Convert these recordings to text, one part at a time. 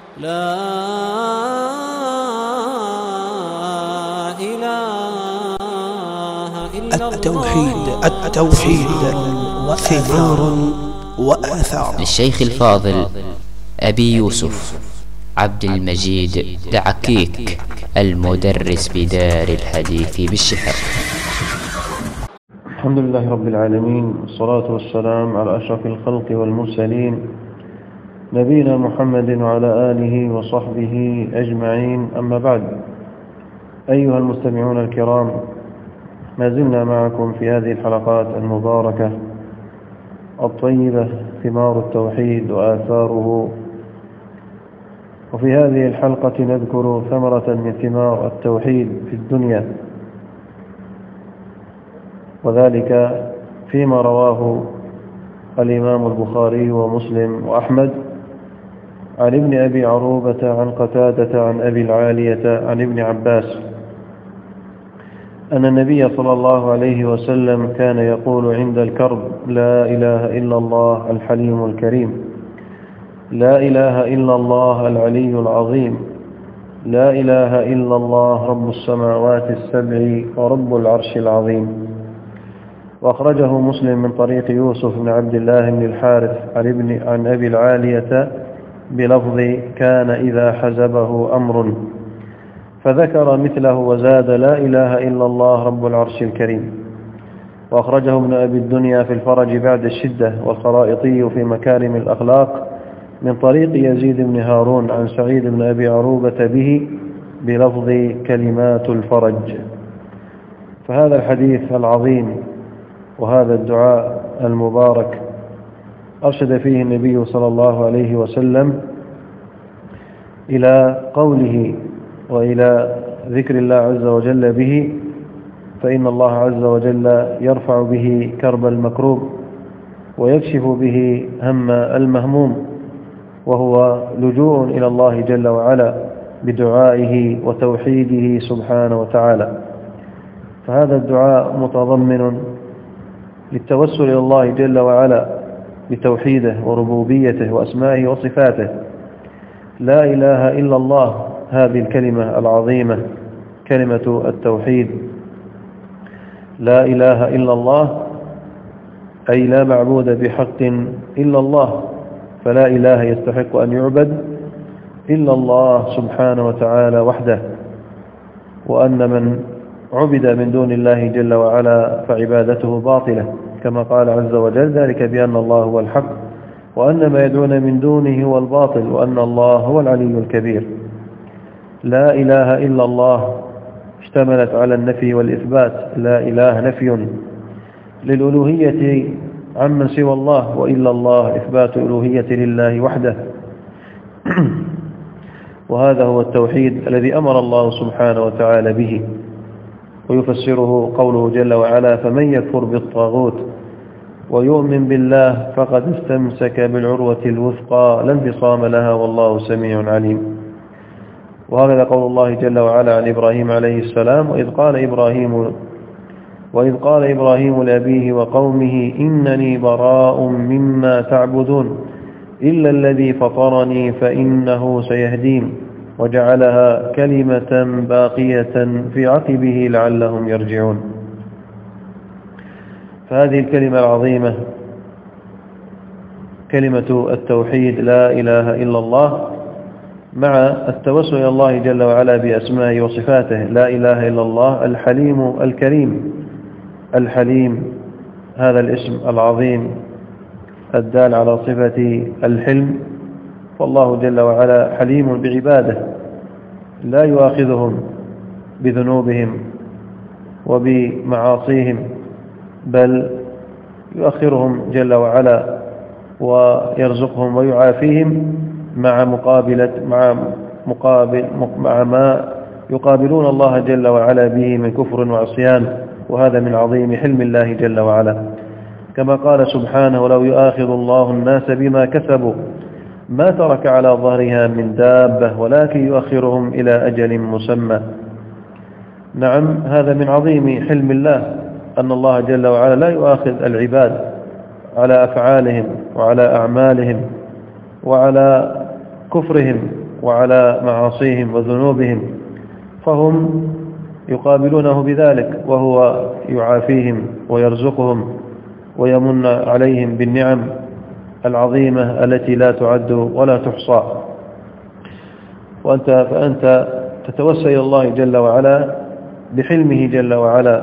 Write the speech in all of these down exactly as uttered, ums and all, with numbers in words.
لا إله إلا التوحيد التوحيد ثمار وآثار. للشيخ الفاضل أبي يوسف عبد المجيد دعكيك، المدرس بدار الحديث بالشحر. الحمد لله رب العالمين، والصلاة والسلام على أشرف الخلق والمرسلين، نبينا محمد وعلى آله وصحبه أجمعين. أما بعد، أيها المستمعون الكرام، ما زلنا معكم في هذه الحلقات المباركة الطيبة، ثمار التوحيد وآثاره. وفي هذه الحلقة نذكر ثمرة من ثمار التوحيد في الدنيا، وذلك فيما رواه الإمام البخاري ومسلم وأحمد عن ابن أبي عروبة عن قتادة عن أبي العالية عن ابن عباس أن النبي صلى الله عليه وسلم كان يقول عند الكرب: لا إله إلا الله الحليم الكريم، لا إله إلا الله العلي العظيم، لا إله إلا الله رب السماوات السبع ورب العرش العظيم. وأخرجه مسلم من طريق يوسف بن عبد الله بن الحارث عن, ابن عن أبي العالية بلفظ: كان إذا حزبه أمر، فذكر مثله وزاد: لا إله إلا الله رب العرش الكريم. وأخرجه ابن أبي الدنيا في الفرج بعد الشدة، والخرائطي في مكارم الأخلاق من طريق يزيد بن هارون عن سعيد بن أبي عروبة به بلفظ: كلمات الفرج. فهذا الحديث العظيم وهذا الدعاء المبارك أرشد فيه النبي صلى الله عليه وسلم إلى قوله وإلى ذكر الله عز وجل به، فإن الله عز وجل يرفع به كرب المكروب ويكشف به هم المهموم، وهو لجوء إلى الله جل وعلا بدعائه وتوحيده سبحانه وتعالى. فهذا الدعاء متضمن للتوسل إلى الله جل وعلا بتوحيده وربوبيته وأسمائه وصفاته. لا إله إلا الله، هذه الكلمة العظيمة، كلمة التوحيد. لا إله إلا الله أي لا معبود بحق إلا الله، فلا إله يستحق أن يعبد إلا الله سبحانه وتعالى وحده، وأن من عبد من دون الله جل وعلا فعبادته باطلة، كما قال عز وجل: ذلك بأن الله هو الحق وأن ما يدعون من دونه هو الباطل وأن الله هو العلي الكبير. لا إله إلا الله اشتملت على النفي والإثبات. لا إله نفي للألوهية عمن سوى الله، وإلا الله إثبات ألوهية لله وحده. وهذا هو التوحيد الذي أمر الله سبحانه وتعالى به، ويفسره قوله جل وعلا: فمن يكفر بالطاغوت ويؤمن بالله فقد استمسك بالعروة الوثقى لا انفصام لها والله سميع عليم. وهذا قول الله جل وعلا عن إبراهيم عليه السلام: وإذ قال إبراهيم وإذ قال إبراهيم لأبيه وقومه إنني براء مما تعبدون إلا الذي فطرني فإنه سيهدين، وجعلها كلمة باقية في عقبه لعلهم يرجعون. فهذه الكلمة العظيمة كلمة التوحيد، لا إله إلا الله، مع التوسل إلى الله جل وعلا بأسمائه وصفاته. لا إله إلا الله الحليم الكريم. الحليم هذا الاسم العظيم الدال على صفة الحلم، والله جل وعلا حليم بعباده، لا يؤاخذهم بذنوبهم وبمعاصيهم، بل يؤخرهم جل وعلا ويرزقهم ويعافيهم مع مقابلة مع مقابل مع ما يقابلون الله جل وعلا به من كفر وعصيان، وهذا من عظيم حلم الله جل وعلا. كما قال سبحانه: ولو يؤاخذ الله الناس بما كسبوا ما ترك على ظهرها من دابة ولكن يؤخرهم إلى أجل مسمى. نعم، هذا من عظيم حلم الله، أن الله جل وعلا لا يؤاخذ العباد على أفعالهم وعلى أعمالهم وعلى كفرهم وعلى معاصيهم وذنوبهم، فهم يقابلونه بذلك، وهو يعافيهم ويرزقهم ويمن عليهم بالنعم العظيمة التي لا تعد ولا تحصى. وأنت فأنت تتوسل إلى الله جل وعلا بحلمه جل وعلا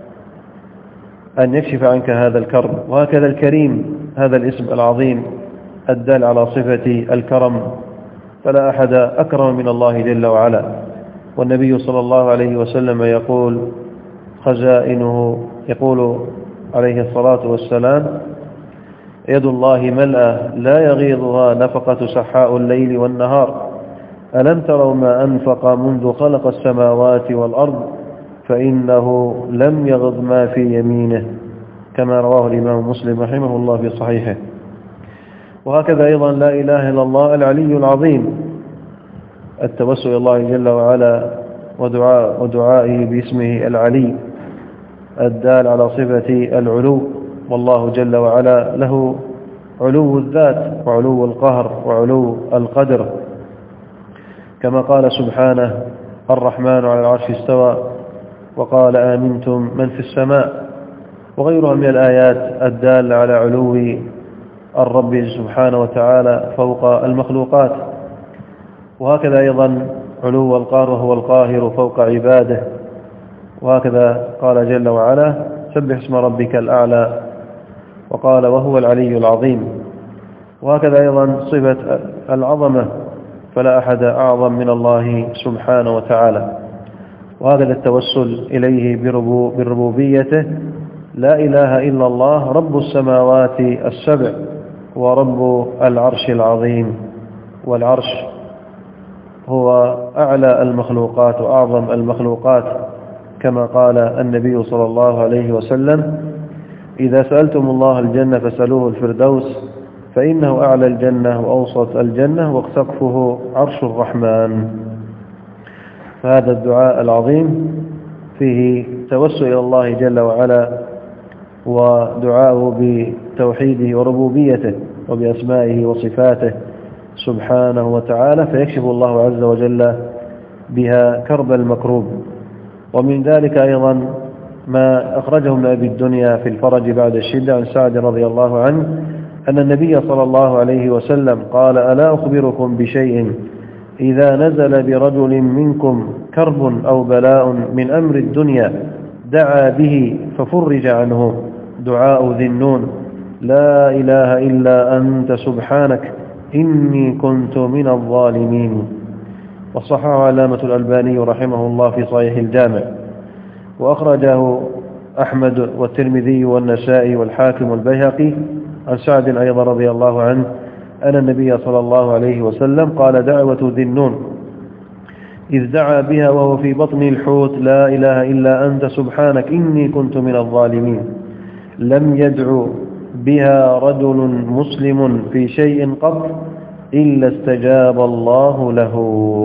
أن يكشف عنك هذا الكرب. وهكذا الكريم، هذا الاسم العظيم الدال على صفة الكرم، فلا أحد أكرم من الله جل وعلا. والنبي صلى الله عليه وسلم يقول خزائنه، يقول عليه الصلاة والسلام: يد الله ملأى لا يغيضها نفقة سحاء الليل والنهار، ألم تروا ما أنفق منذ خلق السماوات والأرض فإنه لم يغض ما في يمينه، كما رواه الإمام مسلم رحمه الله في صحيحه. وهكذا أيضا لا إله إلا الله العلي العظيم، التوسل إلى الله جل وعلا ودعاء ودعائه باسمه العلي الدال على صفة العلو. والله جل وعلا له علو الذات وعلو القهر وعلو القدر، كما قال سبحانه: الرحمن على العرش استوى، وقال: آمنتم من في السماء، وغيرها من الآيات الدالة على علو الرب سبحانه وتعالى فوق المخلوقات. وهكذا أيضا علو القهر، وهو القاهر فوق عباده. وهكذا قال جل وعلا: سبح اسم ربك الأعلى، وقال: وهو العلي العظيم. وهكذا أيضا صفة العظمة، فلا أحد أعظم من الله سبحانه وتعالى. وهكذا التوسل إليه بربوبيته: لا إله إلا الله رب السماوات السبع ورب العرش العظيم. والعرش هو أعلى المخلوقات وأعظم المخلوقات، كما قال النبي صلى الله عليه وسلم: إذا سألتم الله الجنة فاسألوه الفردوس، فإنه أعلى الجنة وأوسط الجنة وسقفه عرش الرحمن. فهذا الدعاء العظيم فيه توسل إلى الله جل وعلا ودعاءه بتوحيده وربوبيته وبأسمائه وصفاته سبحانه وتعالى، فيكشف الله عز وجل بها كرب المكروب. ومن ذلك أيضا ما أخرجه ابن أبي الدنيا في الفرج بعد الشدة عن سعد رضي الله عنه أن النبي صلى الله عليه وسلم قال: ألا أخبركم بشيء إذا نزل برجل منكم كرب أو بلاء من أمر الدنيا دعا به ففرج عنه، دعاء ذي النون: لا إله إلا أنت سبحانك إني كنت من الظالمين. وصححه علامة الألباني رحمه الله في صحيح الجامع. وأخرجه أحمد والترمذي والنسائي والحاكم والبيهقي عن سعد أيضا رضي الله عنه أن النبي صلى الله عليه وسلم قال: دعوة ذي النون إذ دعا بها وهو في بطن الحوت: لا إله إلا أنت سبحانك إني كنت من الظالمين، لم يدعو بها رجل مسلم في شيء قط إلا استجاب الله له.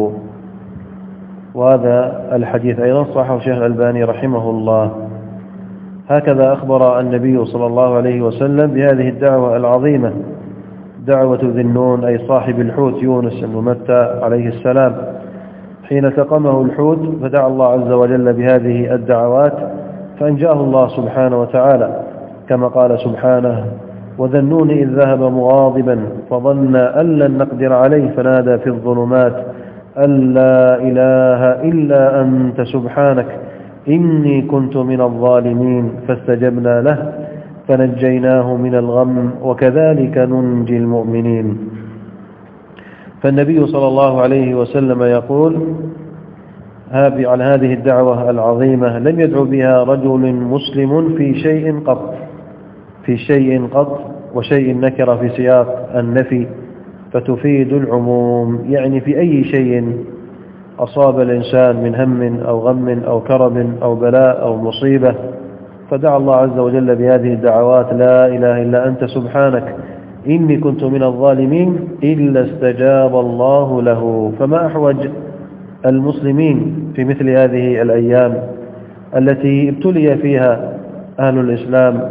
وهذا الحديث أيضا صححه الشيخ الألباني رحمه الله. هكذا أخبر النبي صلى الله عليه وسلم بهذه الدعوة العظيمة، دعوة ذي النون، أي صاحب الحوت يونس بن متى عليه السلام، حين التقمه الحوت فدعا الله عز وجل بهذه الدعوات فأنجاه الله سبحانه وتعالى، كما قال سبحانه: وذا النون إذ ذهب مغاضبا فظن أن لن نقدر عليه فنادى في الظلمات أن لا إله إلا أنت سبحانك إني كنت من الظالمين، فاستجبنا له فنجيناه من الغم وكذلك ننجي المؤمنين. فالنبي صلى الله عليه وسلم يقول عن هذه الدعوة العظيمة: لم يدعو بها رجل مسلم في شيء قط، في شيء قط، وشيء نكر في سياق النفي فتفيد العموم، يعني في أي شيء أصاب الإنسان من هم أو غم أو كرب أو بلاء أو مصيبة، فدعا الله عز وجل بهذه الدعوات: لا إله إلا أنت سبحانك إني كنت من الظالمين، إلا استجاب الله له. فما أحوج المسلمين في مثل هذه الأيام التي ابتلي فيها أهل الإسلام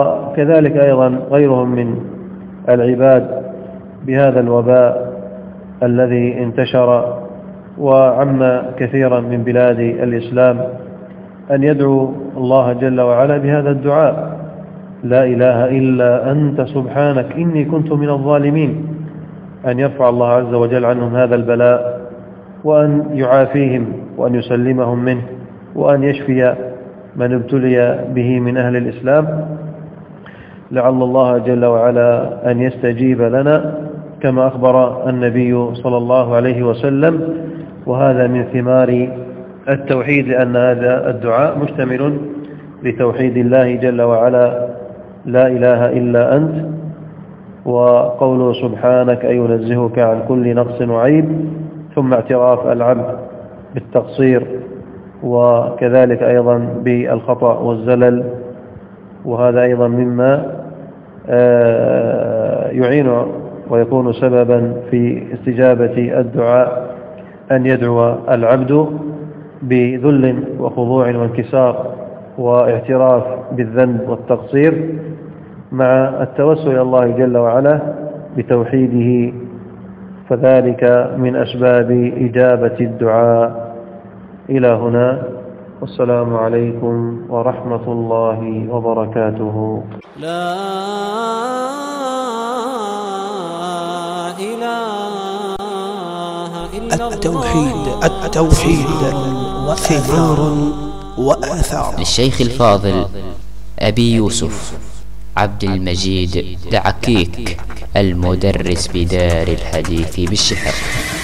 وكذلك أيضا غيرهم من العباد بهذا الوباء الذي انتشر وعم كثيرا من بلاد الإسلام، أن يدعو الله جل وعلا بهذا الدعاء: لا إله إلا أنت سبحانك إني كنت من الظالمين. أن يرفع الله عز وجل عنهم هذا البلاء، وأن يعافيهم، وأن يسلمهم منه، وأن يشفي من ابتلي به من أهل الإسلام. لعل الله جل وعلا أن يستجيب لنا كما أخبر النبي صلى الله عليه وسلم، وهذا من ثمار التوحيد، لأن هذا الدعاء مشتمل لتوحيد الله جل وعلا: لا إله إلا أنت، وقوله سبحانك أي ينزهك عن كل نقص وعيب، ثم اعتراف العبد بالتقصير، وكذلك أيضا بالخطأ والزلل. وهذا أيضا مما يعين ويكون سببا في استجابة الدعاء، أن يدعو العبد بذل وخضوع وانكسار واعتراف بالذنب والتقصير، مع التوسل إلى الله جل وعلا بتوحيده، فذلك من أسباب إجابة الدعاء. إلى هنا، والسلام عليكم ورحمة الله وبركاته. لا إله إلا التوحيد التوحيد ثمار وآثار. للشيخ الفاضل أبي يوسف عبد المجيد دعكيك، المدرس بدار الحديث بالشحر.